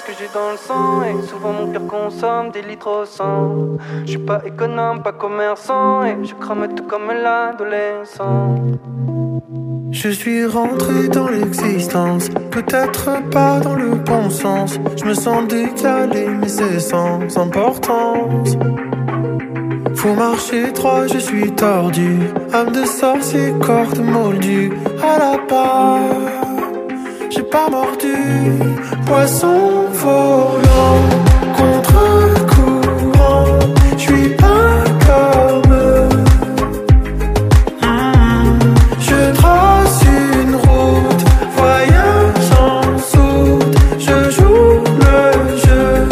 ce que j'ai dans le sang. Et souvent mon cœur consomme des litres au sang. Je suis pas économe, pas commerçant. Et je crame tout comme l'adolescent. Je suis rentré dans l'existence, peut-être pas dans le bon sens. Je me sens décalé mais c'est sans importance. Faut marcher droit, je suis tordu. Âme de sorcier, corps de moldu. À la barre, j'ai pas mordu. Poisson volant, contre-courant. Je suis pas comme eux. Je trace une route, voyage en soute. Je joue le jeu.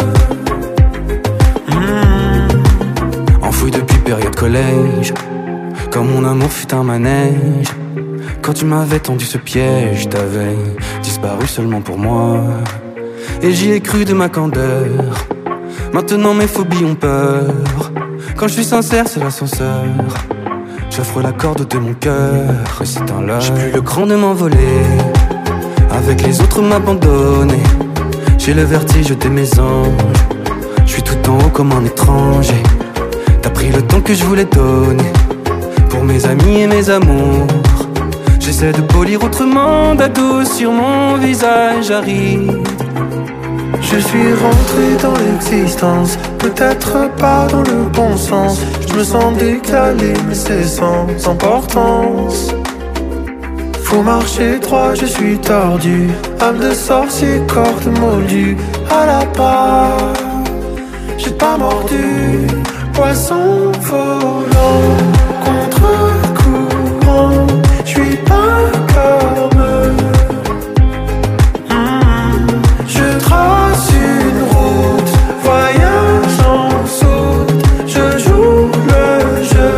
Enfoui depuis période collège, quand mon amour fut un manège. Quand tu m'avais tendu ce piège, t'avais disparu seulement pour moi. Et j'y ai cru de ma candeur. Maintenant mes phobies ont peur. Quand je suis sincère, c'est l'ascenseur. J'offre la corde de mon cœur. Et c'est un leurre. J'ai plus le cran de m'envoler. Avec les autres m'abandonner. J'ai le vertige de mes anges. Je suis tout en haut comme un étranger. T'as pris le temps que je voulais donner. Pour mes amis et mes amours. J'essaie de polir autrement, d'ado sur mon visage aride. Je suis rentré dans l'existence, peut-être pas dans le bon sens. Je me sens décalé mais c'est sans importance. Faut marcher droit, je suis tordu. Âme de sorcier, corps de moldu. À la barre, j'ai pas mordu. Poisson volant, contre-courant. Je suis pas comme eux. Je trace une route, voyage en soute. Je joue le jeu.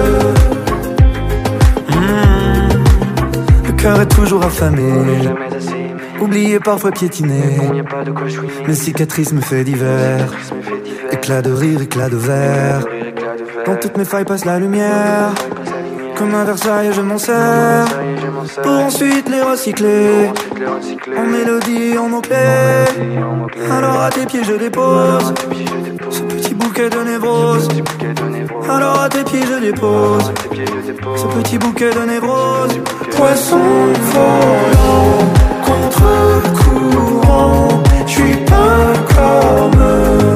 Le cœur est toujours affamé. Oublié, parfois piétiné. Mes cicatrices me fait divers. Éclat de rire, éclat de verre. Dans toutes mes failles passe la lumière. Comme un Versailles, je m'en sers pour ensuite les recycler en mélodie, en mots-clés. Alors à tes pieds je dépose ce petit bouquet de névrose. Alors à tes pieds je dépose ce petit bouquet de névrose. Poisson volant, contre-courant. Je suis pas comme eux.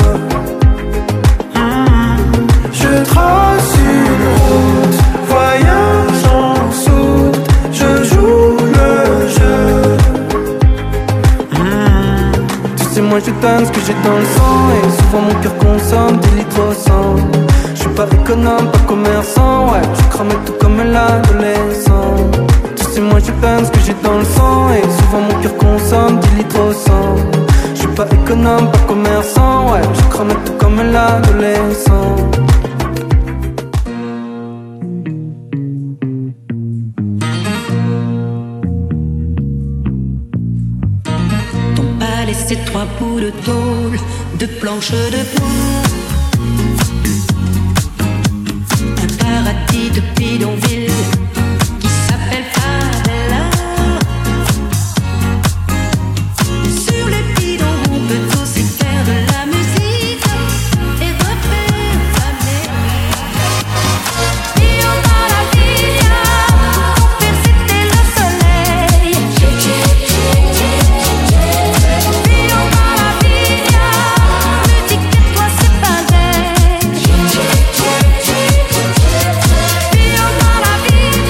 Je trace une route, voyage en soute. Je joue le jeu. Tu sais moi je donne ce que j'ai dans le sang. Et souvent mon cœur consomme des litres au sang. Je suis pas économe, pas commerçant. Ouais, je crame tout comme l'adolescent. Tu sais moi je donne ce que j'ai dans le sang. Et souvent mon cœur consomme des litres au sang. Je suis pas économe, pas commerçant. Ouais, je crame tout comme l'adolescent. C'est 3 bouts de tôle, de planches de bois. Un paradis de bidonville qui s'appelle Favela. Sur les bidons, on peut aussi faire de la musique et refaire la mélodie. Io la via, pour faire citer le soleil. Io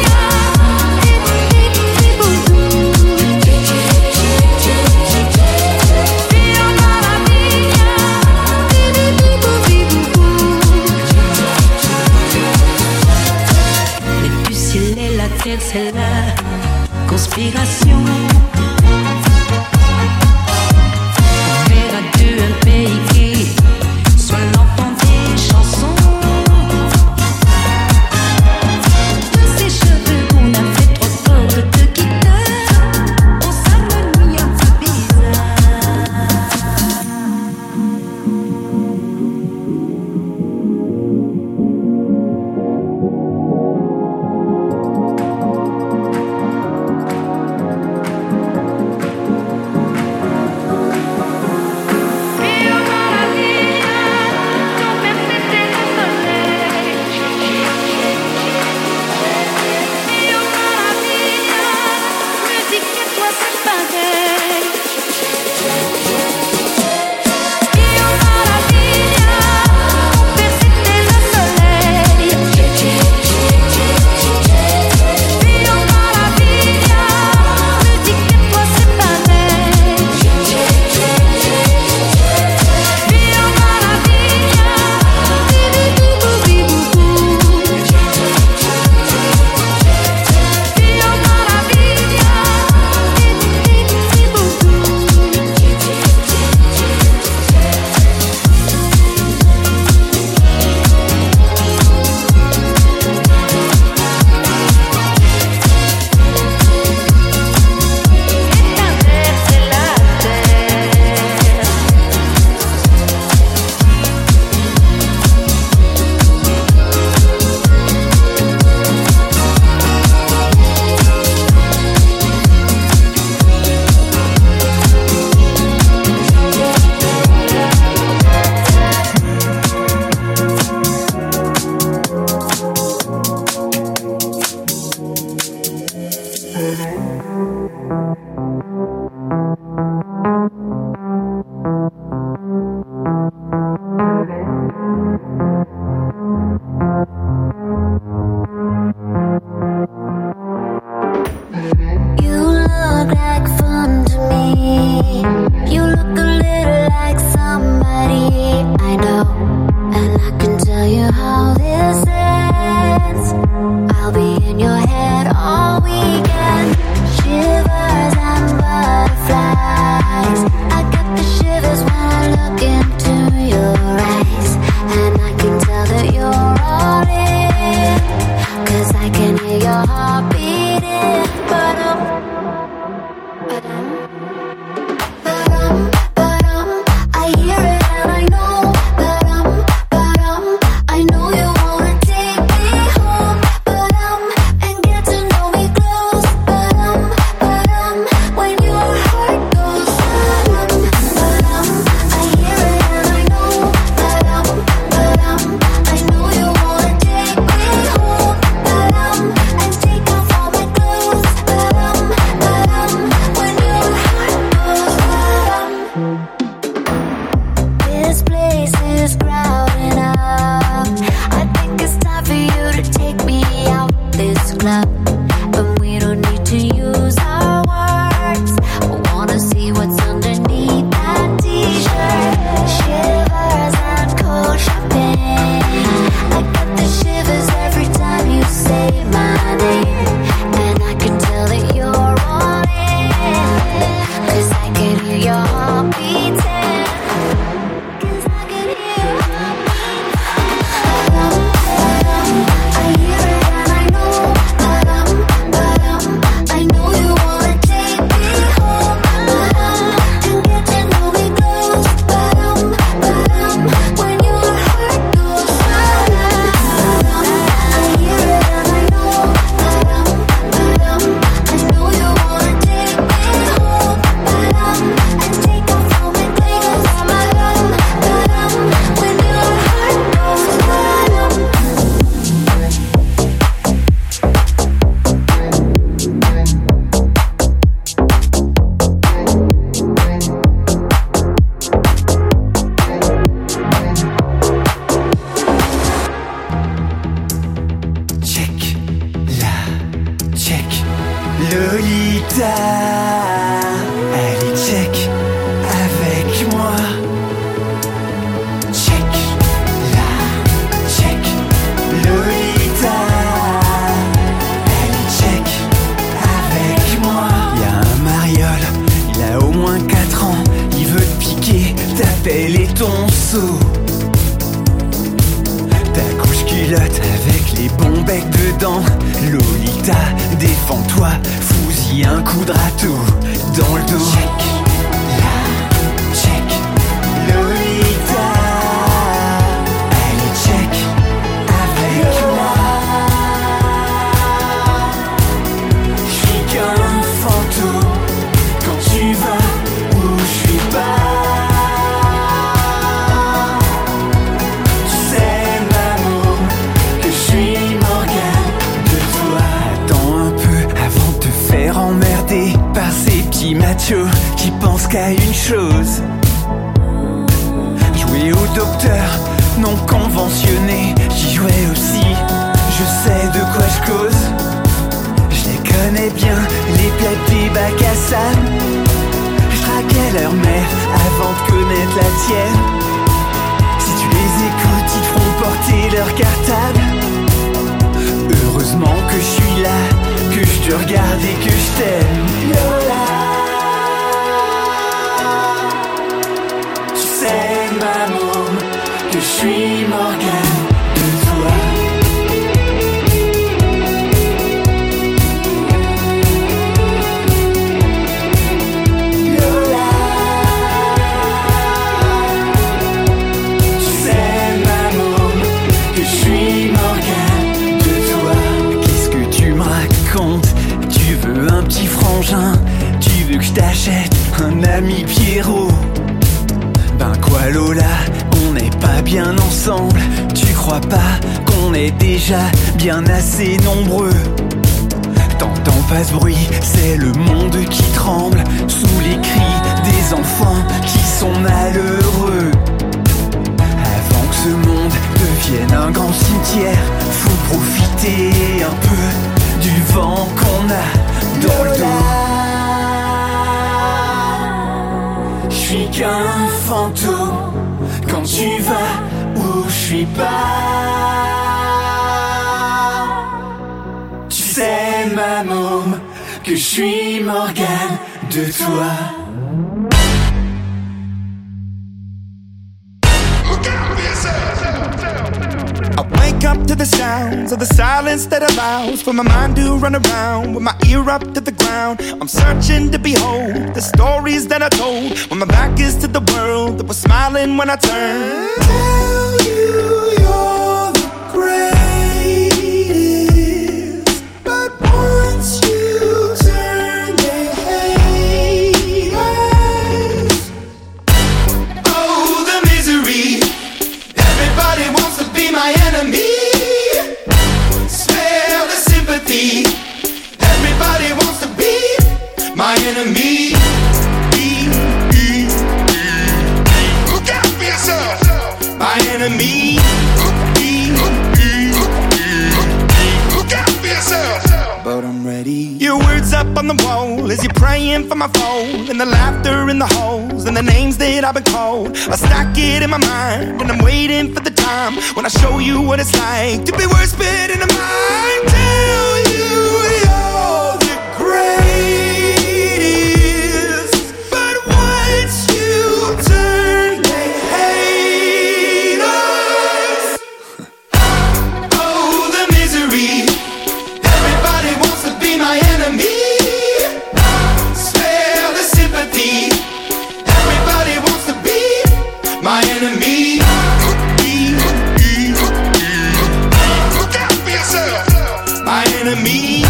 You look a little like somebody I know, and I can tell you how this ends. I'll be in your head all weekend. Shivers and butterflies. I get the shivers when I look into your eyes, and I can tell that you're all in, 'cause I can hear your heart beating. Ba-dum, ba-dum, ba-dum, ba-dum. I hear it and I know. Ba-dum, ba-dum. I know you wanna take me home. Ba-dum, and get to know me close. Ba-dum, ba-dum. When your heart goes ba-dum, ba-dum. I hear it and I know. Ba-dum, ba-dum. I know you wanna take me home. Ba-dum, and take off all my clothes. Ba-dum, ba-dum. When your heart goes ba-dum. This place is crowding up. I think it's time for you to take me out this club. But we don't need to use our words. I wanna see what's underneath that t-shirt. Shivers and cold shopping. I get the shivers every time you say my name, and I can tell that you're all in, 'cause I can hear your heart beating. 'Cause I can hear your heart beating. Ba-dum, ba-dum. I hear it and I know. Ba-dum, ba-dum. I know you wanna take me home. Ba-dum, and get to know me close. Ba-dum, ba-dum. When your heart goes ba-dum, ba-dum. I hear it and I know. Ba-dum, ba-dum. I know you wanna take me home. Ba-dum, and take off all my clothes. Ba-dum, ba-dum. When your heart goes ba-dum. Check, la, check, Lolita. Allez, check, avec moi. Check, la, check, Lolita. Allez, check, avec moi. Y'a un mariole, il a au moins 4 ans. Il veut te piquer ta pelle et ton seau. Ta couche culotte avec les bons becs dedans. Lolita, défends-toi, fous-y un coup de râteau dans le dos. Check, la, check, Lolita. Allez, check, avec moi. J'suis qu'un fantôme quand tu vas où j'suis pas. Tu sais, maman, que j'suis Morgane de toi. Attends un peu avant de te faire emmerder par ces petits machos qui pensent qu'à une chose: jouer au docteur non conventionné. J'y jouais aussi, je sais de quoi je cause. Je les connais bien, les plaies des bacs à sable. Je traquais leur mère avant de connaître la tienne. Si tu les écoutes, ils te feront porter leur cartable. Heureusement que je suis là, que je te regarde et que je t'aime. Lola, tu sais, maman, que je suis Morgane de toi. Lola, tu sais, maman, que je suis Morgane de toi. Qu'est-ce que tu me racontes? Tu veux un petit frangin? Tu veux que je t'achète un ami Pierrot? Ben quoi Lola, on n'est pas bien ensemble. Tu crois pas qu'on est déjà bien assez nombreux? T'entends pas ce bruit, c'est le monde qui tremble sous les cris des enfants qui sont malheureux. Avant que ce monde devienne un grand cimetière, faut profiter un peu du vent qu'on a dans le dos. suis qu'un fantôme quand tu vas où je suis pas. Tu sais ma môme que je suis Morgane de toi. I wake up to the sounds of the silence that allows for my mind to run around with my ear up to the ground. I'm searching to behold the stories that I told when my back is to the world that was smiling when I turned. Tell you you're the greatest, but once you turn they hate us. Oh, the misery. Everybody wants to be my enemy. Spare the sympathy. Everybody wants to be my enemy. Look out for yourself. My enemy. Look out for yourself. But I'm ready. Your words up on the wall as you're praying for my phone, and the laughter in the holes and the names that I've been called. I stack it in my mind and I'm waiting for the time when I show you what it's like to be worse fit in the mind. Tell you you're the greatest, but once you turn they hate us. Oh, the misery. Everybody wants to be my enemy. Spare the sympathy. Everybody wants to be my enemy. Look out for yourself. My enemy.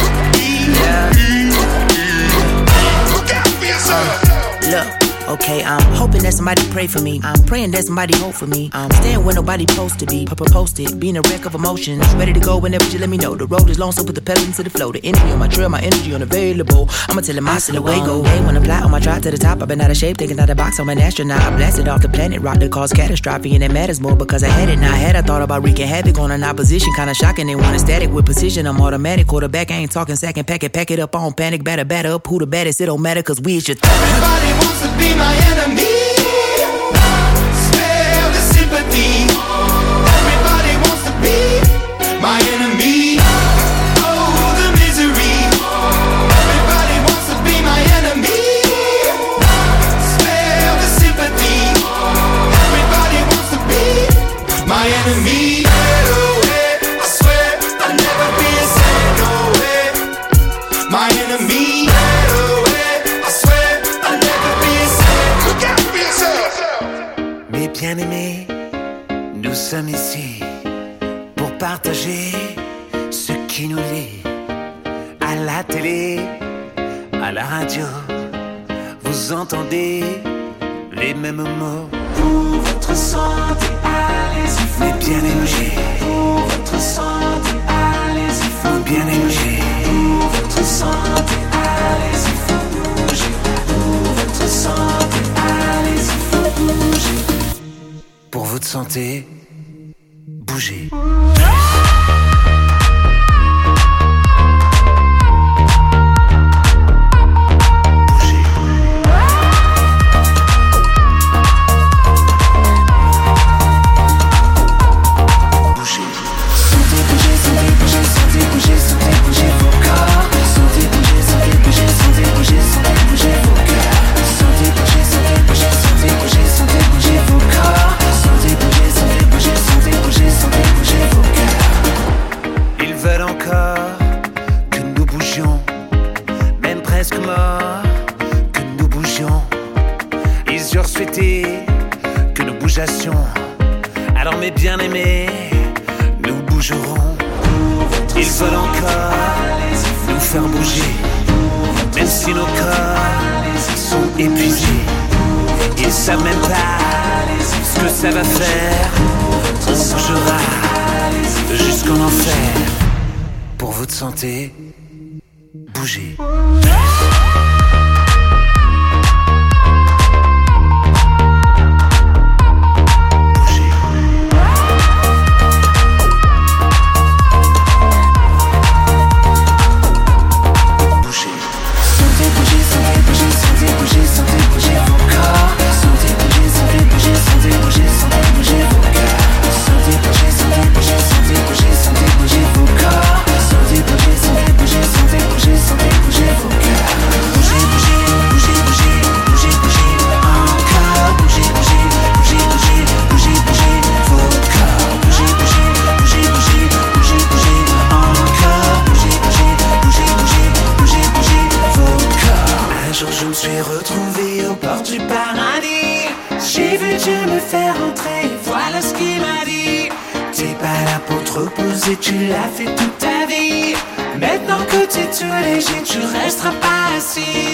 Look out for yourself. Look, okay, I'm hoping that somebody pray for me. I'm praying that somebody hope for me. I'm staying where nobody supposed to be. Posted, being a wreck of emotions. Ready to go whenever you let me know. The road is long, so put the pedal into the flow. The energy on my trail, my energy unavailable. I'ma tell him my silhouette go. Hey, when I fly on my drive to the top, I've been out of shape, thinking out the box. I'm an astronaut. I blasted off the planet, rock that caused catastrophe, and it matters more because I had it. Now I had I thought about wreaking havoc on an opposition, kinda shocking. They want static with precision. I'm automatic, quarterback. I ain't talking second pack it up on panic, batter up. Who the baddest? It don't matter, cause we is your Everybody wants to be my enemy. Spare the sympathy. Everybody wants to be my enemy. Oh, the misery. Everybody wants to be my enemy. Spare the sympathy. Everybody wants to be my enemy. I swear I'll never be a sad no way. My enemy. I swear I'll never be a sad. Look out for yourself. Mes bien-aimés, nous sommes ici pour partager ce qui nous lie. À la télé, à la radio, vous entendez les mêmes mots. Pour votre santé, allez-y, Mes bien-aimés, pour votre santé, allez-y, mes bien-aimés, pour votre santé, allez-y, faut bouger. Pour votre santé, allez-y, faut bouger. pour votre santé, bougez. Que nous bougeassions. Alors mes bien-aimés, nous bougerons. Ils veulent encore nous faire bouger. Même si nos corps sont épuisés, ils savent même pas ce que ça va faire. On bougera jusqu'en enfer. Pour votre santé, bougez. Sentez bouger vos corps. vais rentrer, voilà ce qu'il m'a dit. T'es pas là pour te reposer, tu l'as fait toute ta vie. Maintenant que t'es tout léger, tu resteras pas assis.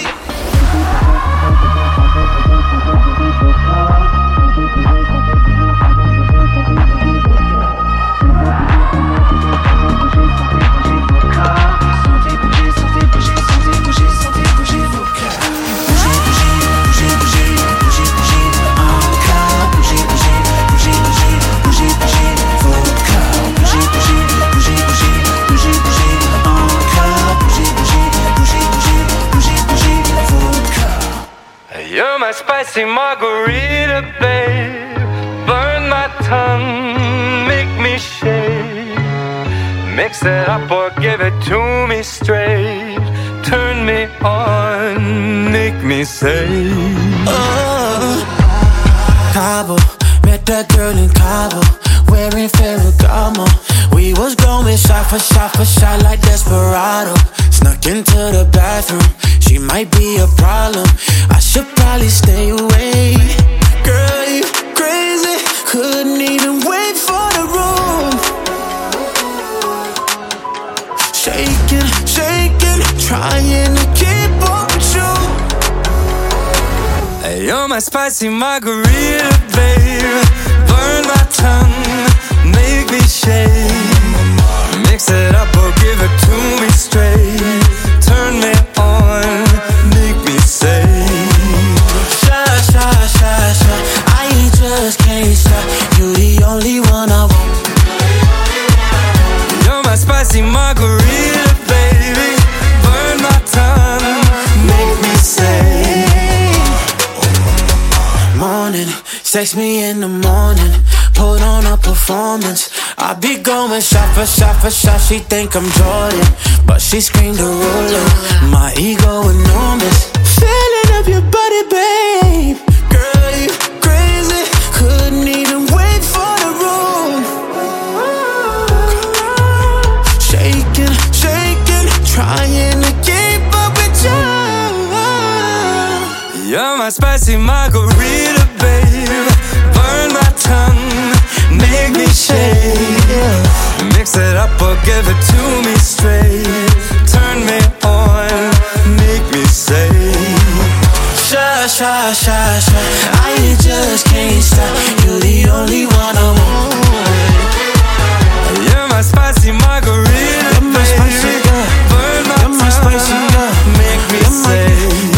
You're my spicy margarita, babe. Burn my tongue, make me shake. Mix it up or give it to me straight. Turn me on, make me say. Cabo, met that girl in Cabo, wearing Ferragamo. We was going shot for shot for shot like Desperado. Snuck into the bathroom, she might be a problem. I should probably stay away. Girl, you crazy, couldn't even wait for the room. Shaking, shaking, trying to keep up with you. Hey, you're my spicy margarita, babe. Burn my tongue, make me shake. Mix it up or give it to me straight. Turn me on, make me say. Sha, sha, sha, sha, I just can't stop. You the only one I want. You're my spicy margarita, baby. Burn my tongue, make me say. Morning, text me in the morning, put on a performance. I be going shot for shot for shot. She think I'm Jordan, but she screamed a ruler. My ego enormous. Feeling up your body, babe. Girl, you crazy, couldn't even wait for the room. Shaking, shaking, trying to keep up with you. You're my spicy margarita, babe. Burn my tongue, make me shake. Mix it up or give it to me straight. Turn me on, make me say. Sha, sha, sha, sha, I just can't stop. You the only one I want. You're my spicy margarita, You're my spicy girl. Burn my You're my spicy tongue, girl. make me say.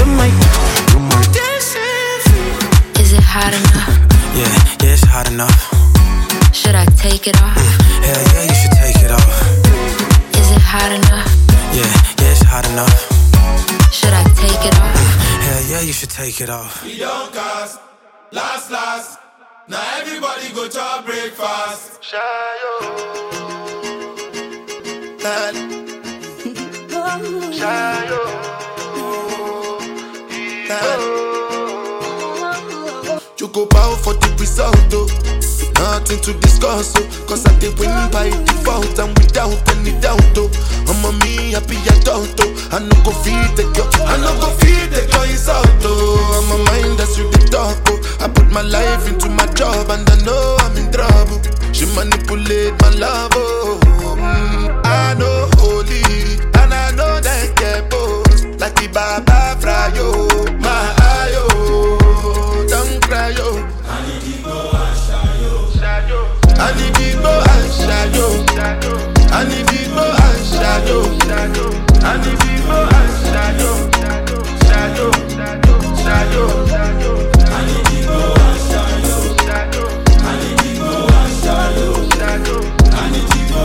Is it hot enough? Yeah, it's hot enough. Should I take it off? Hell yeah, you should take it off. Is it hot enough? Yeah, it's hot enough. Should I take it off? Hell yeah, you should take it off. We don't cast, last. Now everybody go to our breakfast. Shayo. Shayo. You go bow for the result, oh. Nothing to discuss, oh. Cause I did win by default and without any doubt, oh. I'm a me happy adult, oh. I no go feed the girl, it's out, oh. I'm a mind that's you the talk, oh. I put my life into my job and I know I'm in trouble. She manipulate my love, oh. I know holy and I know that get both. Like the Baba Frayo, my ayo. Don't cry, yo. I need to go and shadow. I need to go and shadow. I need to go and shadow. I need to go and shadow. Shadow. I need to go and shadow. I need to go and shadow. I need to go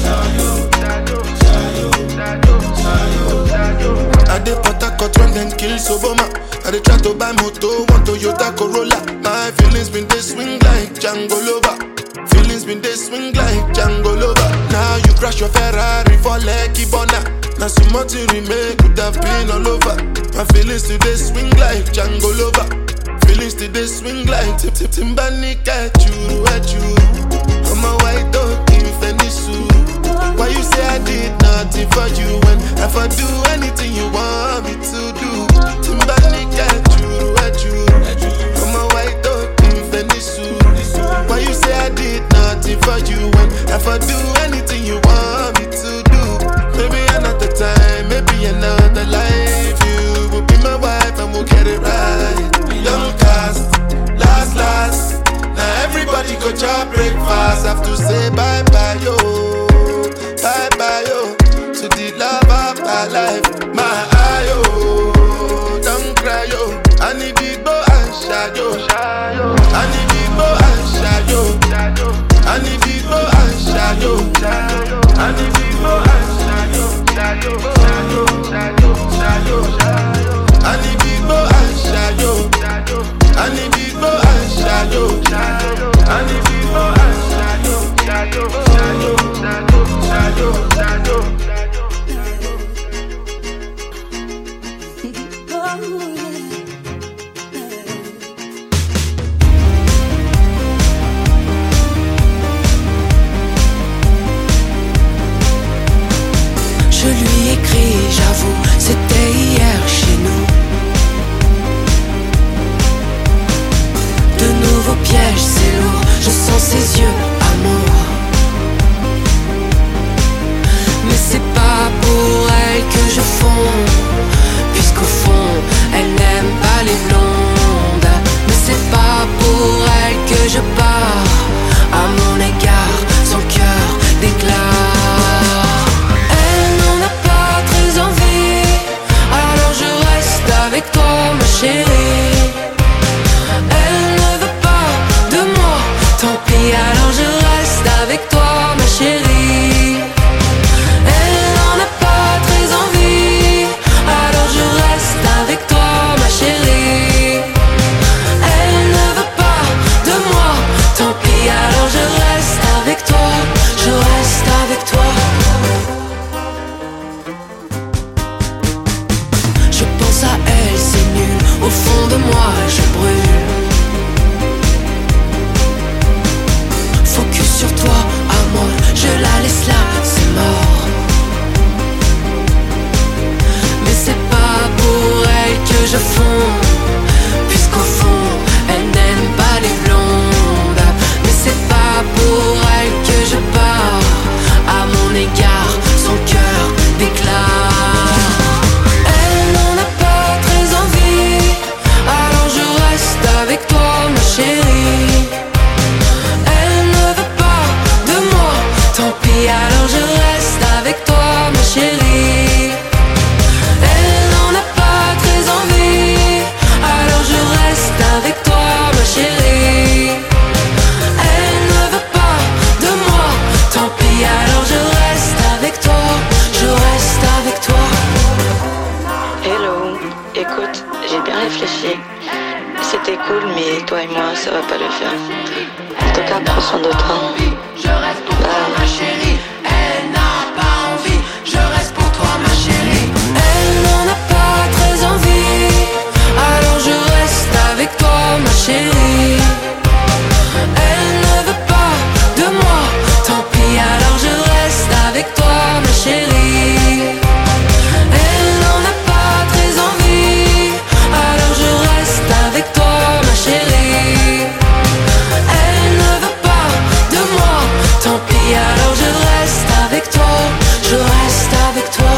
and shadow. I did Port when them kill Soboma. I dey try to buy moto, want Toyota Corolla. My feelings been they swing like Django Lover. Feelings been they swing like Django Lover. Now you crash your Ferrari for Lucky Bona. Now so much you remake could have been all over. My feelings today swing like Django Lover. Feelings today swing like Timbani at you. I'm a white dog in Venice. Why you say I did nothing for you when if I do anything you want me to do? Timbani at you. I'm a white dog in Venice. shadow, shadow. And if you go ask shadow, shadow, shadow, shadow, shadow, shadow. Je lui écris, j'avoue, c'était hier chez nous. De nouveaux pièges, c'est lourd, je sens ses yeux, amour. Mais c'est pas pour elle que je fonds, puisqu'au fond, elle n'aime pas les blondes. Mais c'est pas pour elle que je pars, à mon égard, son cœur déclare. Avec toi ma chérie, elle ne veut pas de moi, tant pis alors je reste avec toi ma chérie. Elle n'en a pas très envie, alors je reste avec toi ma chérie. Elle ne veut pas de moi, tant pis alors je reste avec toi, je reste avec toi. Je pense à elle, c'est nul, au fond de moi je brûle. Focus sur toi, amour, je la laisse là, c'est mort. Mais c'est pas pour elle que je fonds, puisqu'au fond, elle n'aime pas les blondes. Mais c'est pas pour elle que je pars, à mon égard, son cœur déclare. Avec toi ma chérie, elle ne veut pas de moi, tant pis alors je reste avec toi ma chérie. Elle n'en a pas très envie, alors je reste avec toi ma chérie. Elle ne veut pas de moi, tant pis alors je reste avec toi, je reste avec toi. Hello, écoute, j'ai bien réfléchi. C'était cool, mais toi et moi, ça va pas le faire. En tout cas, prends soin de toi. Je reste pour toi, ma chérie. Elle n'a pas envie. Je reste pour toi, ma chérie. Elle n'en a pas très envie, alors je reste avec toi, ma chérie. Elle ne veut pas de moi, tant pis alors je reste avec toi, ma chérie. Elle n'en a pas très envie, alors je reste avec toi, ma chérie. Elle ne veut pas de moi, tant pis alors je reste avec toi, je reste avec toi.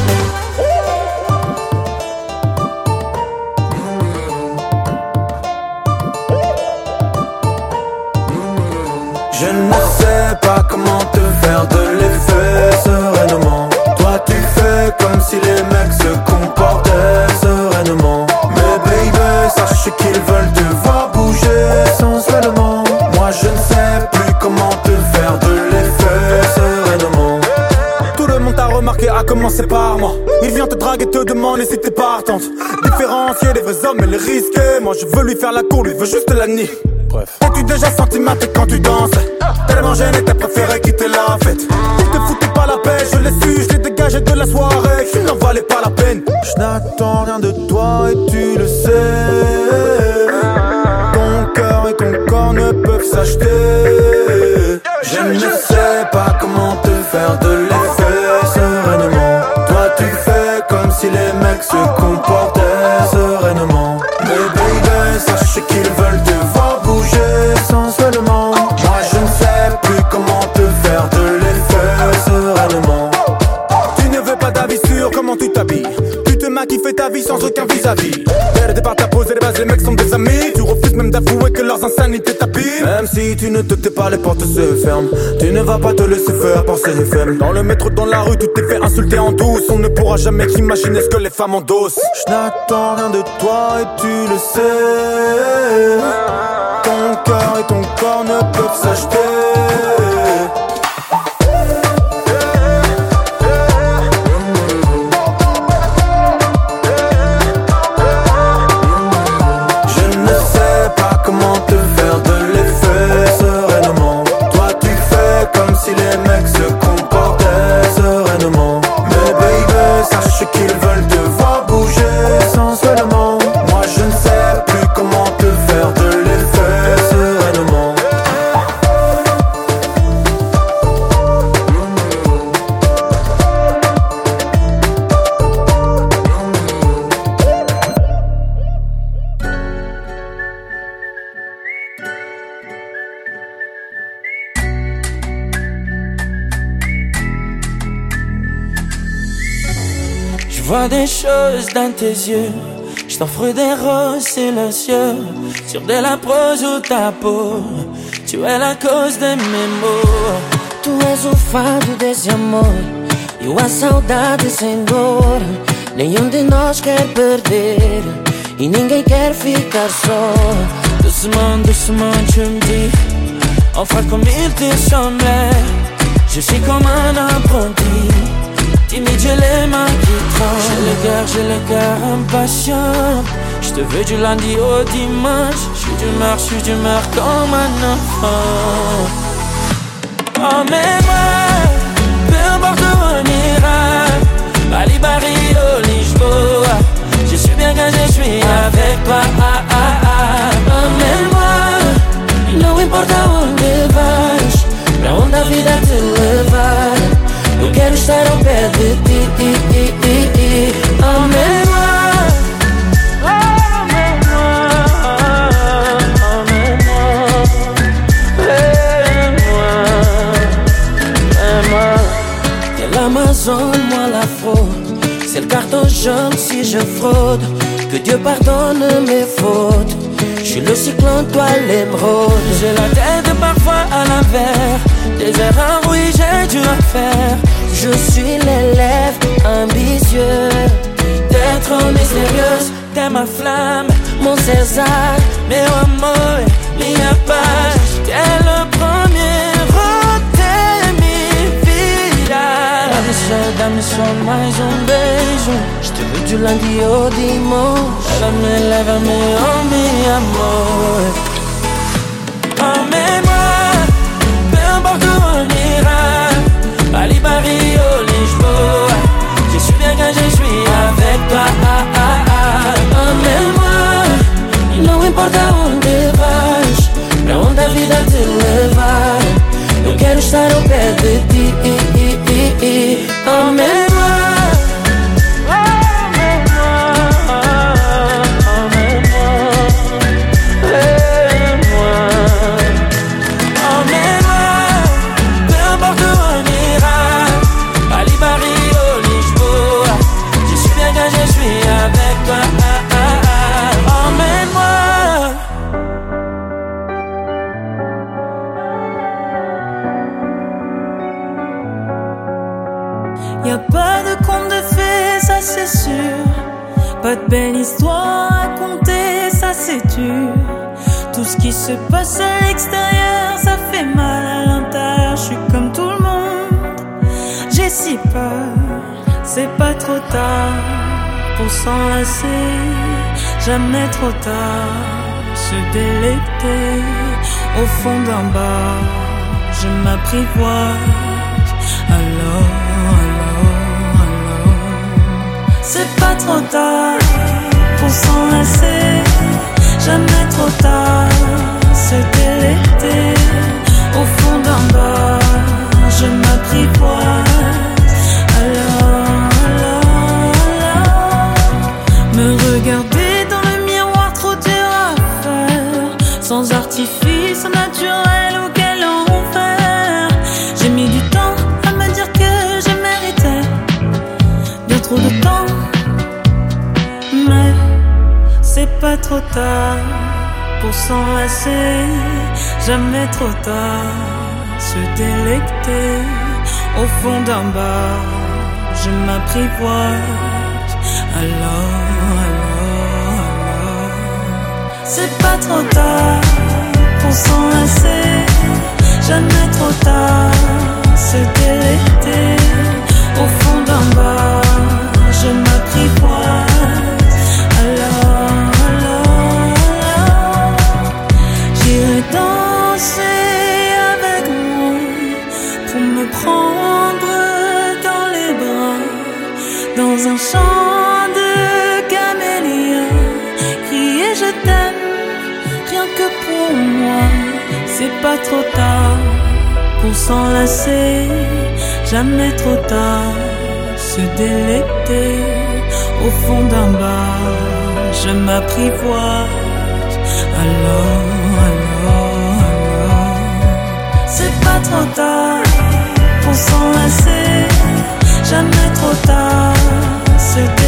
Je ne sais pas comment te faire de l'effet sereinement. Toi tu fais comme si les mecs se comportaient sereinement. Mais baby, sache qu'ils veulent te voir bouger sensuellement. Moi je ne sais plus comment te faire de l'effet sereinement. Tout le monde t'a remarqué, à commencer par moi. Il vient te draguer, te demander si t'es partante. Différencier les vrais hommes et les risquer. Moi je veux lui faire la cour, lui veut juste la nier. Bref. As-tu déjà senti ma tête quand tu danses? Tellement gêné, t'as préféré quitter la fête. Il te foutait pas la paix, je l'ai su, je l'ai dégagé de la soirée. Tu n'en valais pas la peine. Je n'attends rien de toi et tu le sais. Ton cœur et ton corps ne peuvent s'acheter. Je ne sais pas comment te faire de l'effet sereinement. Toi tu fais comme si les mecs se comportaient sereinement. Mais baby, sache qu'ils veulent te voir bouger sensuellement. Moi je ne sais plus comment te faire de l'effet sereinement. Tu ne veux pas d'avis sur comment tu t'habilles. Tu te maquilles, fais ta vie sans aucun vis-à-vis. Dès le départ t'as posé les bases, les mecs sont des amis. Tu refuses même d'avouer que leurs insanités t'abîment. Même si tu ne te tais pas, les portes se ferment. Tu ne vas pas te laisser faire par ces faibles. Dans le métro, dans la rue, tu t'es fait insulter en douce. On ne pourra jamais imaginer ce que les femmes endossent. Je n'attends rien de toi et tu le sais. Ton cœur et ton corps ne peuvent s'acheter. Je ne sais pas comment te faire vois des choses dans tes yeux. Je t'offre des roses silencieux sur de la prose ou ta peau. Tu es la cause de mes maux. Tu és o fado desse amor e a saudade sem dor. Nenhum de nós quer perder e ninguém quer ficar só. Doucement, doucement tu me dis, on fera comme il te semblait. Je suis comme un apprenti, timide j'ai les mains qui tremblent. J'ai le cœur impatient. Je te veux du lundi au dimanche. Je suis d'humeur comme un enfant. Emmène-moi, peu importe où on ira, Bali, Rio, Lisboa. Je suis bien quand je suis avec toi. Emmène-moi, e não importa onde vais, pra onde a vida te levar. Eu quero estar ao pé de ti. Emmène-moi. L'Amazone, moi la fraude. C'est le carton jaune si je fraude. Que Dieu pardonne mes fautes. Je suis le cyclone, toi l'émeraude. J'ai la tête parfois à l'envers. Des erreurs, oui, j'ai dû en faire. Je suis l'élève ambitieux. T'es trop mystérieuse, t'es ma flamme, mon César, meu amor, minha paz. T'es le premier dá-me só mais beijo. Je te veux du lundi au dimanche. Lève-me, oh mi amor. Emmène-moi, peu importe où on ira, Bali, Rio, Lisboa. Je suis bien quand je suis avec toi. Emmène-moi, e não importa onde vais, pra onde a vida te levar. Eu quero estar ao pé de ti. Emmène-moi. Y'a pas de conte de fées, ça c'est sûr. Pas de belle histoire à raconter, ça c'est dur. Tout ce qui se passe à l'extérieur, ça fait mal à l'intérieur. Je suis comme tout le monde, j'ai si peur. C'est pas trop tard pour s'enlacer, jamais trop tard. Se délecter au fond d'un bar, je m'apprivoise. Alors c'est pas trop tard pour s'enlacer, jamais trop tard. Se délecter au fond d'un bar, je m'apprivoise. Alors, me regarder dans le miroir, trop dur à faire. Sans artifice naturel, auquel enfer. J'ai mis du temps à me dire que je méritais bien trop de temps. Mais c'est pas trop tard pour s'enlacer, jamais trop tard. Se délecter au fond d'un bar, je m'apprivoise. Alors, c'est pas trop tard pour s'enlacer, jamais trop tard. Se délecter au fond d'un bar, je m'apprivoise. J'irai danser avec moi pour me prendre dans les bras, dans un champ de camélias, crier je t'aime, rien que pour moi. C'est pas trop tard pour s'enlacer, jamais trop tard. Se délecter au fond d'un bar, je m'apprivoise. Alors, c'est pas trop tard pour s'enlacer, jamais trop tard. Se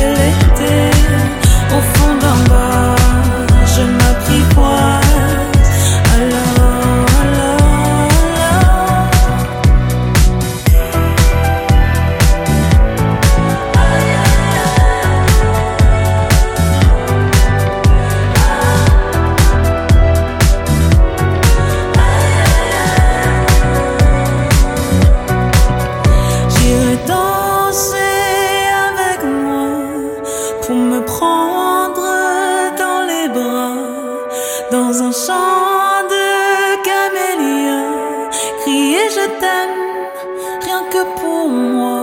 chant de camélia, crier je t'aime, rien que pour moi.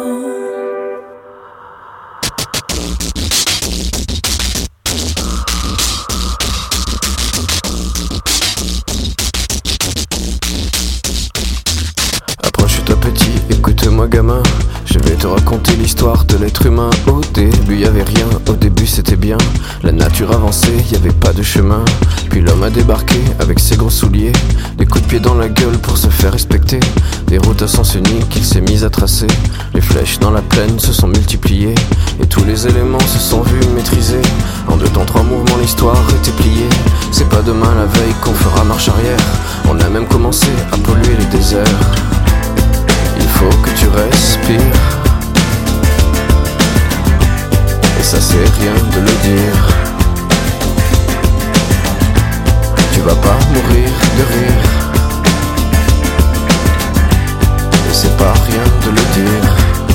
Approche-toi petit, écoute-moi gamin. Je vais te raconter l'histoire de l'être humain. Au début y'avait rien, au début c'était bien. La nature avançait, y'avait pas de chemin. Puis l'homme a débarqué avec ses gros souliers, des coups de pied dans la gueule pour se faire respecter. Des routes à sens unique qu'il s'est mis à tracer. Les flèches dans la plaine se sont multipliées, et tous les éléments se sont vus maîtrisés. En 2 temps 3 mouvements l'histoire était pliée. C'est pas demain la veille qu'on fera marche arrière. On a même commencé à polluer les déserts. Il faut que tu respires, et ça c'est rien de le dire. Tu vas pas mourir de rire, et c'est pas rien de le dire.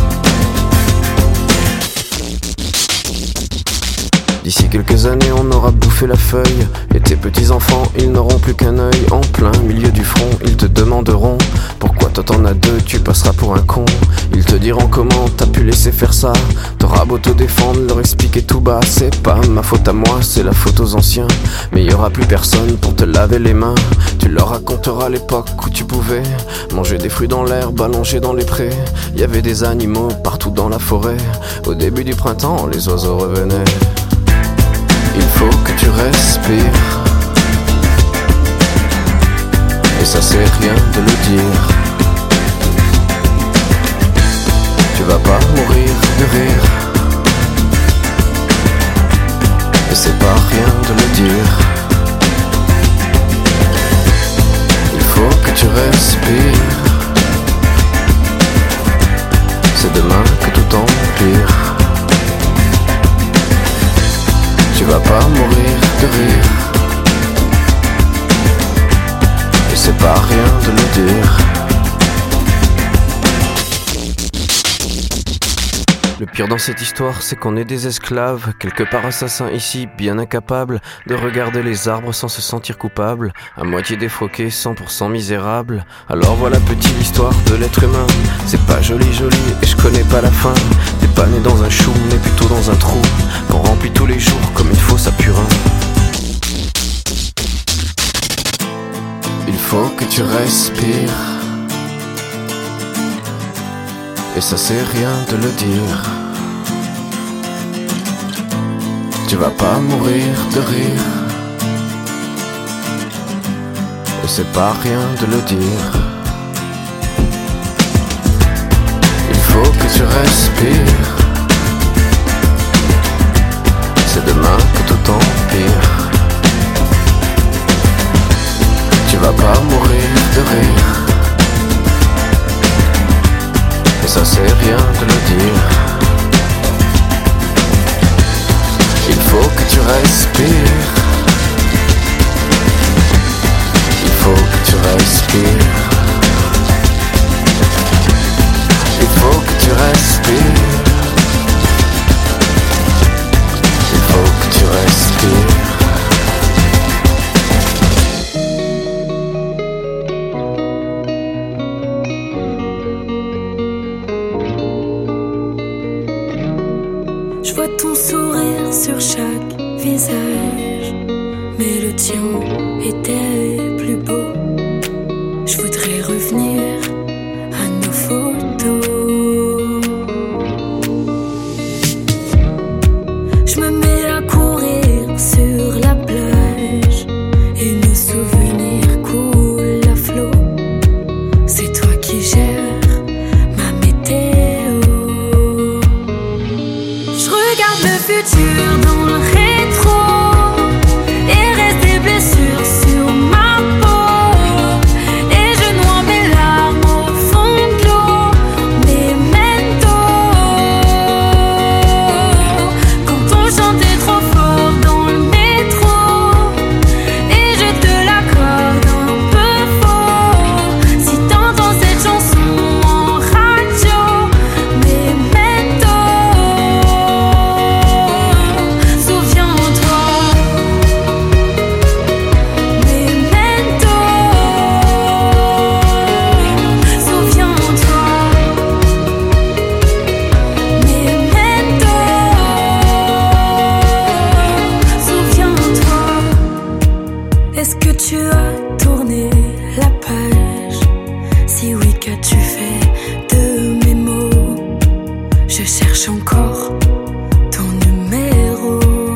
D'ici quelques années on aura bouffé la feuille, et tes petits enfants ils n'auront plus qu'un œil. En plein milieu du front ils te demanderont pourquoi toi t'en as 2, tu passeras pour un con. Ils te diront comment t'as pu laisser faire ça. T'auras beau te défendre, leur expliquer tout bas. C'est pas ma faute à moi, c'est la faute aux anciens. Mais y aura plus personne pour te laver les mains. Tu leur raconteras l'époque où tu pouvais manger des fruits dans l'herbe, allongé dans les prés. Y avait des animaux partout dans la forêt. Au début du printemps, les oiseaux revenaient. Il faut que tu respires, et ça c'est rien de le dire. Tu vas pas mourir de rire, et c'est pas rien de le dire. Il faut que tu respires, c'est demain que tout empire. Tu vas pas mourir de rire, et c'est pas rien de le dire. Le pire dans cette histoire, c'est qu'on est des esclaves, quelque part assassins ici, bien incapables de regarder les arbres sans se sentir coupables, à moitié défroqués, 100% misérables. Alors voilà petit l'histoire de l'être humain. C'est pas joli joli et je connais pas la fin. T'es pas né dans un chou, mais plutôt dans un trou qu'on remplit tous les jours comme une fosse à purin. Il faut que tu respires, et ça c'est rien de le dire. Tu vas pas mourir de rire, et c'est pas rien de le dire. Il faut que tu respires, c'est demain que tout empire. Tu vas pas mourir de rire, et ça c'est rien de le dire. Il faut que tu respires, il faut que tu respires, il faut que tu respires, il faut que tu respires. Je vois ton sourire sur chaque visage, mais le tien était plus beau. Je que tu as tourné la page? Si oui, qu'as-tu fait de mes mots? Je cherche encore ton numéro.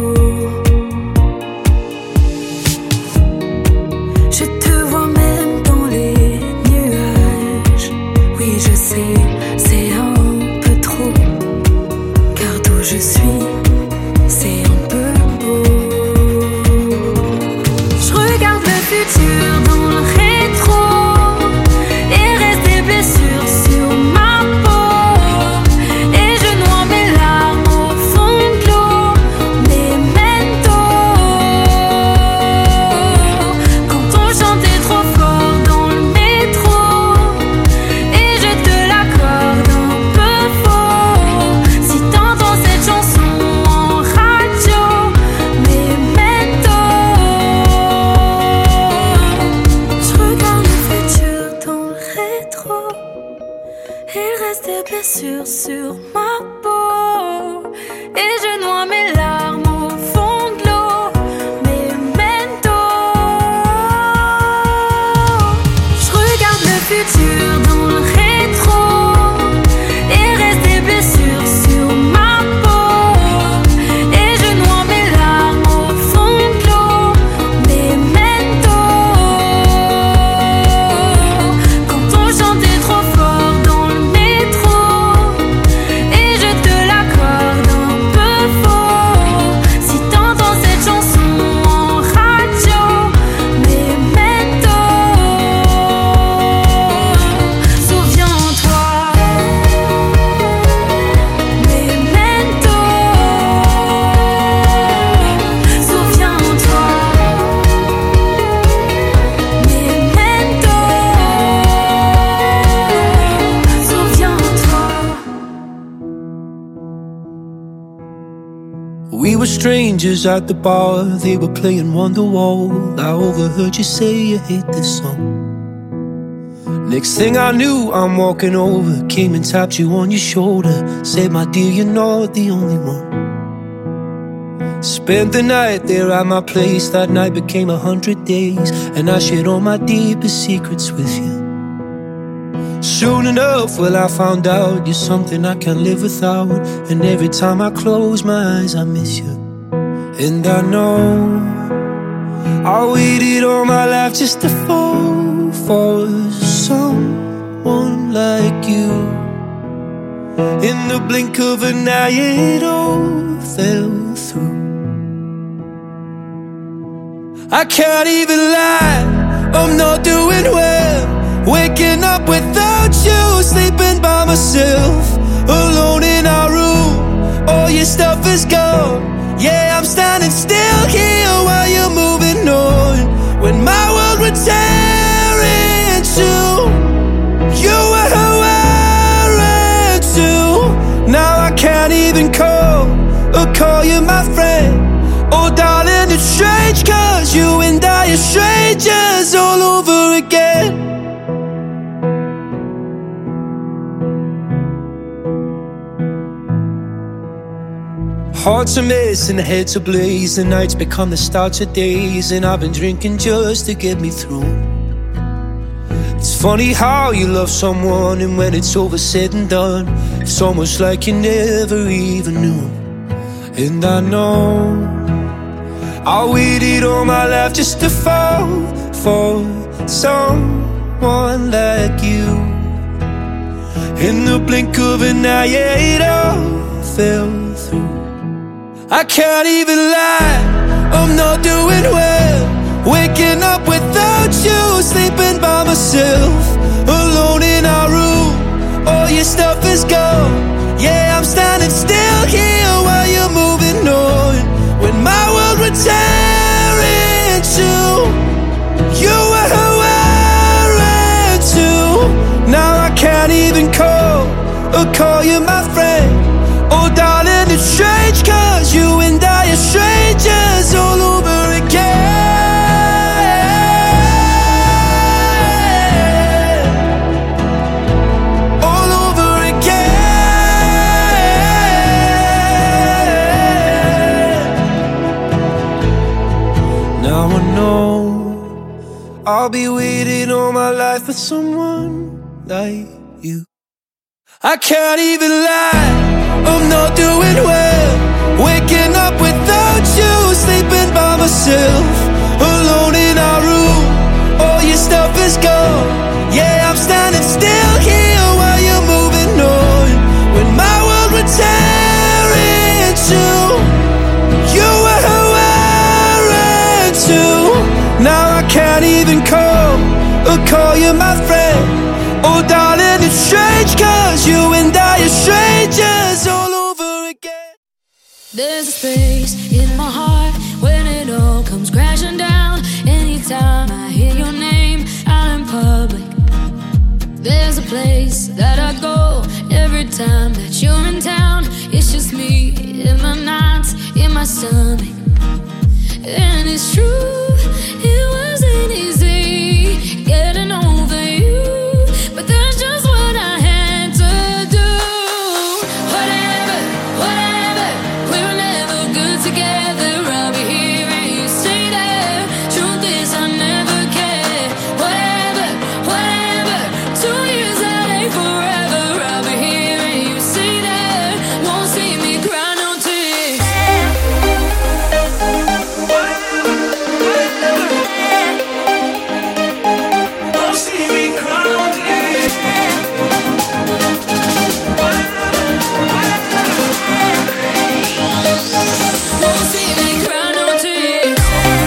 Je te vois même dans les nuages. Oui, je sais, c'est un peu trop. Car d'où je suis, c'est un peu beau. Je regarde le futur dans le rétro et reste des blessures sur ma peau. Et je noie mes larmes au fond de l'eau. Memento. Quand on chantait trop fort dans le métro, et je te l'accorde un peu faux. Si t'entends cette chanson en radio, Memento. Je regarde le futur dans le rétro, il reste des blessures sur ma peau. Et je noie mes larmes au fond de l'eau. Memento. Je regarde le futur dans le rétro, il reste des blessures sur ma peau. Et je noie mes larmes au fond de l'eau. Memento. Quand on chantait trop fort dans le métro, et je te l'accorde un peu faux. Si t'entends cette chanson en radio, Memento. Souviens-toi, Memento. Souviens-toi, Memento. Souviens-toi. We were strangers at the bar, they were playing Wonderwall. I overheard you say you hate this song. Next thing I knew, I'm walking over, came and tapped you on your shoulder. Said, my dear, you're not the only one. Spent the night there at my place, that night became 100 days. And I shared all my deepest secrets with you. Soon enough, well, I found out you're something I can't live without. And every time I close my eyes, I miss you. And I know I waited all my life just to fall for someone like you. In the blink of an eye, it all fell through. I can't even lie, I'm not doing well. Waking up without you, sleeping by myself, alone in our room. All your stuff is gone. Yeah, I'm standing still here while you're moving on. When my world would tear in two, you were wearing two. Now I can't even call or call you my friend. Oh darling, it's strange, cause you and I are strangers all over again. Hearts are missing, heads ablaze. The nights become the starts of days, and I've been drinking just to get me through. It's funny how you love someone, and when it's over said and done, it's almost like you never even knew. And I know I waited all my life just to fall for someone like you. In the blink of an eye, it all fell through. I can't even lie, I'm not doing well. Waking up without you, sleeping by myself, alone in our room. All your stuff is gone. Yeah, I'm standing still here while you're moving on. When my world would tear in two, you were wearing two. Now I can't even call or call you my friend. Oh darling, it's strange, cause you and I are strangers all over again. All over again. Now I know I'll be waiting all my life for someone like you. I can't even lie, I'm not doing well. Waking up without you, sleeping by myself, alone in our room. All your stuff is gone. Yeah, I'm standing still here while you're moving on. When my world would tear in two, you were wearing too. Now I can't even call you my friend. Oh darling, it's strange, cause you and I are strangers all over again. There's a space in my heart when it all comes crashing down. Anytime I hear your name out in public, there's a place that I go every time that you're in town. It's just me in my nights, in my stomach. And it's true, it wasn't easy getting over you, but that's just what I had to do. Whatever, whatever, we were never good together. I'll be here and you stay there. Truth is I never cared. Whatever, whatever, 2 years that ain't forever. I'll be here and you stay there. Won't see me cry no tears. Won't see me cry no tears. Won't see me cry no tears.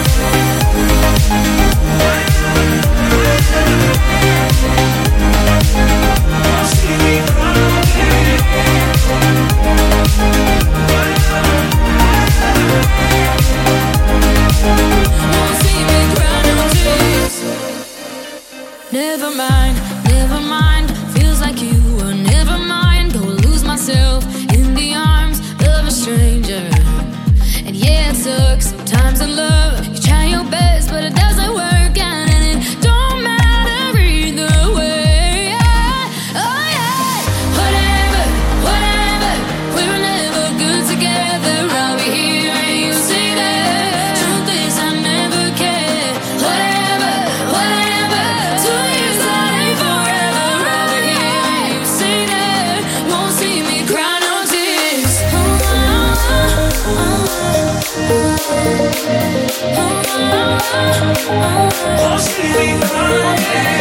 Won't see me cry no tears. Won't see me cry no tears. Never mind, never mind. Feels like you were never mind. Go lose myself in the arms of a stranger. And yeah, it sucks sometimes in love. You try your best, but it doesn't work out, and it don't matter either way. Oh yeah, whatever, whatever. We were never good together. I'll be here and you stay there. Truth is I never cared. Whatever, whatever. 2 years that ain't forever. I'll be here and you stay there. Won't see me cry no tears. Won't see me cry no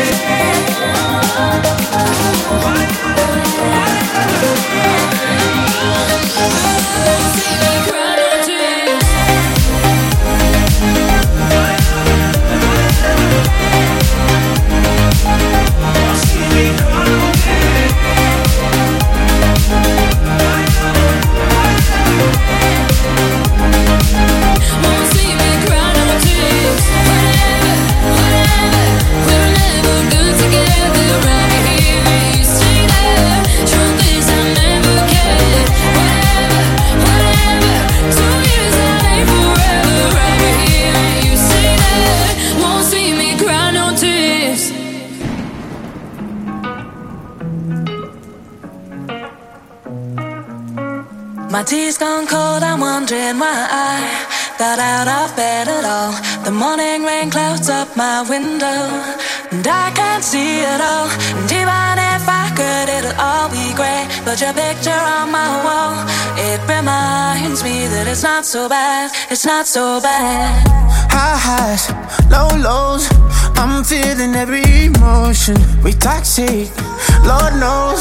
Won't see me cry no tears. Whatever, whatever. We were never good together. I'll be here and you stay there. Truth is I never cared. Whatever, whatever. 2 years that ain't forever. I'll be here and you stay there. Won't see me cry no tears. My tea's gone cold, I'm wondering why I got out of bed at all. The morning rain clouds up my window, and I can't see it all. And even if I could, it'll all be grey. But your picture on my wall, it reminds me that it's not so bad, it's not so bad. High highs, low lows, I'm feeling every emotion. We toxic, Lord knows.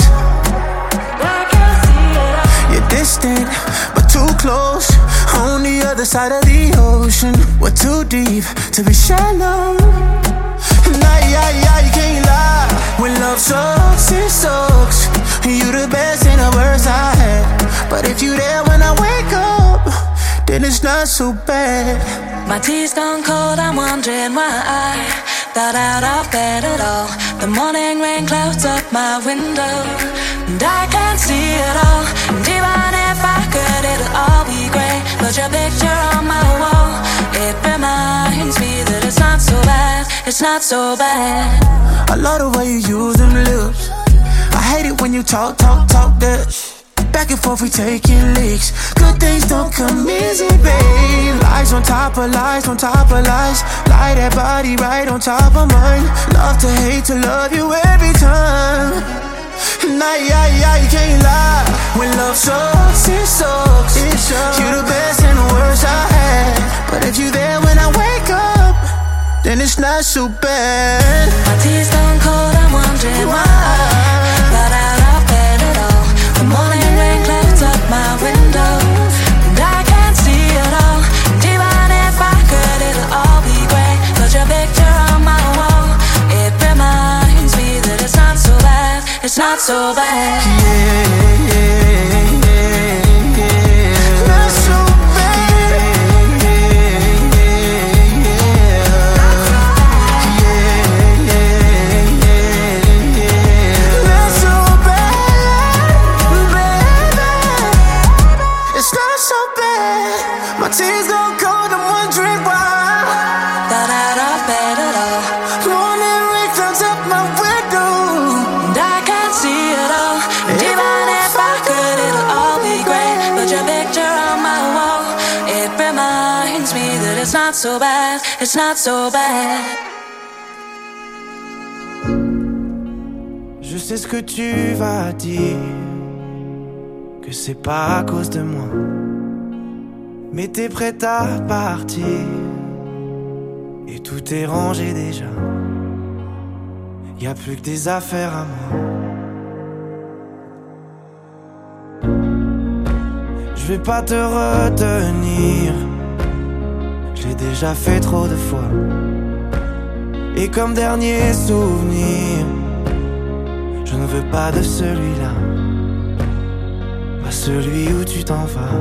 You're distant, but too close. On the other side of the ocean. We're too deep to be shallow. Nah, you can't lie. When love sucks, it sucks. You the best and the worst I had. But if you there when I wake up, then it's not so bad. My tea's gone cold, I'm wondering why I got out of bed at all. The morning rain clouds up my window, and I can't see it all. And even if I could, it'll all be grey. But your picture on my wall, it reminds me that it's not so bad, it's not so bad. I love the way you use them lips. I hate it when you talk that. Back and forth, we taking leaks. Good things don't come easy, babe. Lies on top of lies, on top of lies. Lie that body right on top of mine. Love to hate to love you every time. Nah, you can't lie. When love sucks, it sucks. You the best and the worst I had. But if you there when I wake up, then it's not so bad. My tea's gone cold, I'm wondering why. Got out of bed at all. The morning rain clouds up my window, and I can't see it all. And even if I could, it'll all be great. Put your picture on my wall. It reminds me that it's not so bad. It's not so bad. Not so bad. Not so bad, baby. It's not so bad. My tears go cold, I'm wondering why. Got out of bed at all. Morning rain clouds up my window, and I can't see it all. And even if I could, it'll all be great. Put your picture on my wall. It reminds me that it's not so bad. It's not so bad. Je sais ce que tu vas dire, que c'est pas à cause de moi. Mais t'es prête à partir, et tout est rangé déjà. Y'a plus que des affaires à moi. Je vais pas te retenir, j'ai déjà fait trop de fois. Et comme dernier souvenir, je ne veux pas de celui-là, pas celui où tu t'en vas.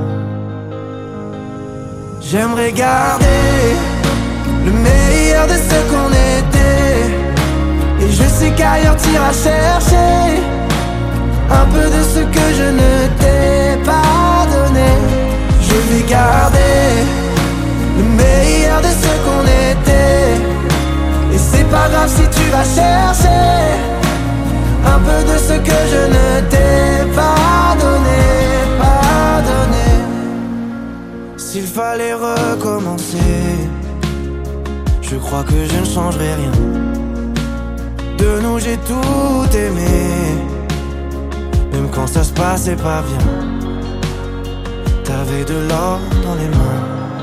J'aimerais garder le meilleur de ce qu'on était, et je sais qu'ailleurs t'iras chercher un peu de ce que je ne t'ai pas donné. Je vais garder le meilleur de ce qu'on était, et c'est pas grave si tu vas chercher un peu de ce que je ne t'ai pas donné, pas donné. S'il fallait recommencer, je crois que je ne changerai rien. De nous j'ai tout aimé, même quand ça se passait pas bien. T'avais de l'or dans les mains.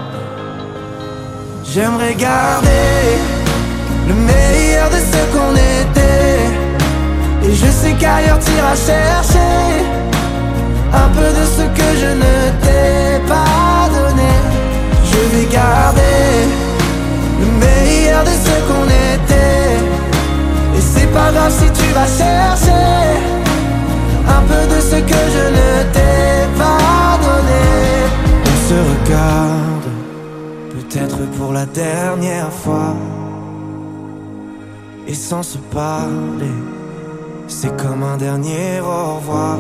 J'aimerais garder le meilleur de ce qu'on était, et je sais qu'ailleurs t'iras chercher un peu de ce que je ne t'ai pas donné. Je vais garder le meilleur de ce qu'on était, et c'est pas grave si tu vas chercher un peu de ce que je ne t'ai pas donné. On se regarde, peut-être pour la dernière fois, et sans se parler, c'est comme un dernier au revoir.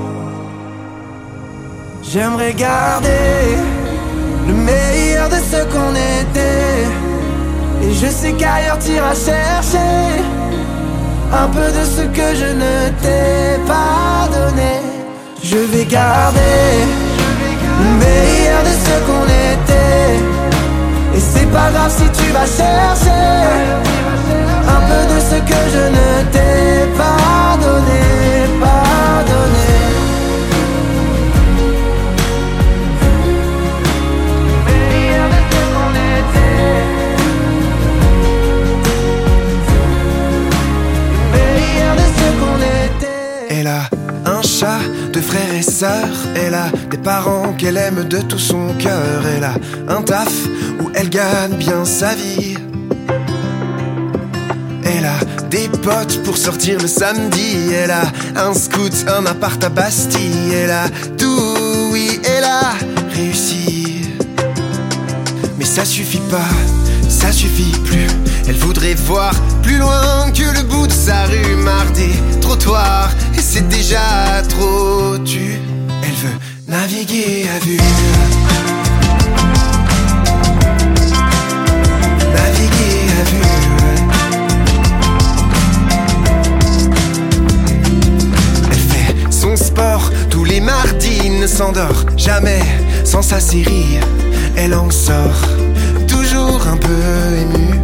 J'aimerais garder le meilleur de ce qu'on était, et je sais qu'ailleurs t'iras chercher un peu de ce que je ne t'ai pas donné. Je vais garder le meilleur de ce qu'on était, et c'est pas grave si tu vas chercher un peu de ce que je ne t'ai pas donné, pas donné. Elle a un chat, deux frères et sœurs. Elle a des parents qu'elle aime de tout son cœur. Elle a un taf où elle gagne bien sa vie. Elle a des potes pour sortir le samedi. Elle a un scoot, un appart à Bastille. Elle a tout, oui, elle a réussi. Mais ça suffit pas, ça suffit plus. Elle voudrait voir plus loin que le bout de sa rue. Marre des trottoirs, et c'est déjà trop tu. Elle veut naviguer à vue, naviguer à vue. Elle fait son sport tous les mardis, ne s'endort jamais sans sa série. Elle en sort toujours un peu émue.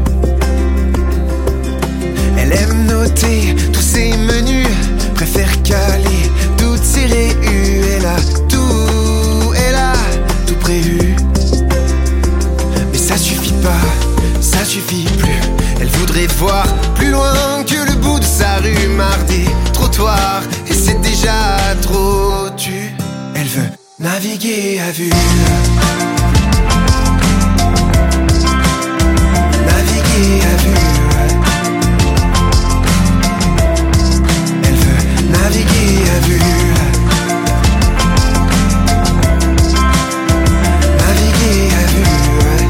Elle aime noter tous ses menus, préfère caler toutes ses réus. Elle a tout prévu. Mais ça suffit pas, ça suffit plus. Elle voudrait voir plus loin que le bout de sa rue. Marre des trottoirs et c'est déjà trop tu. Elle veut naviguer à vue. Naviguer à vue. Elle veut naviguer à vue. Naviguer à vue.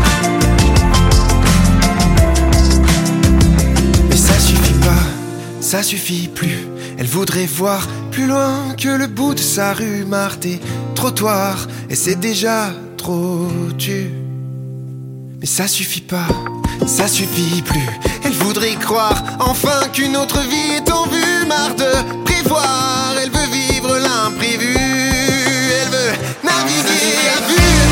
Mais ça suffit pas, ça suffit plus. Elle voudrait voir plus loin que le bout de sa rue. Marre des trottoirs et c'est déjà trop tu. Mais ça suffit pas, ça suffit plus. Elle voudrait croire enfin qu'une autre vie est en vue. Marre de prévoir, elle veut vivre l'imprévu. Elle veut naviguer à vue.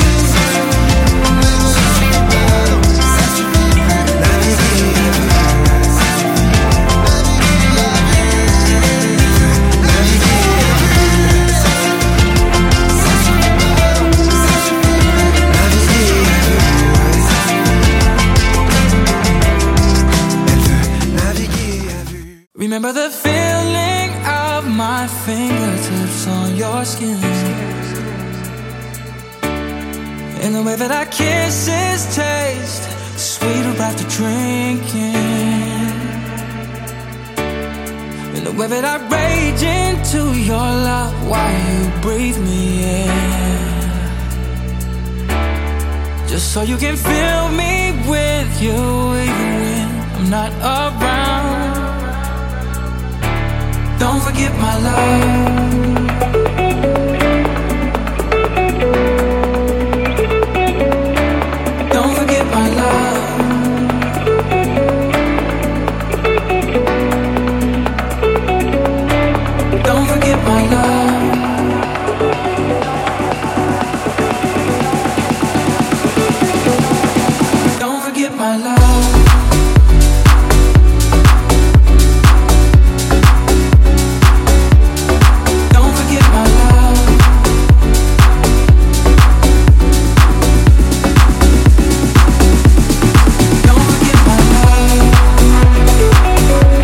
Remember the feeling of my fingertips on your skin, and the way that our kisses taste sweeter after drinking, and the way that I rage into your love while you breathe me in, just so you can fill me with you even when I'm not around. Don't forget my love.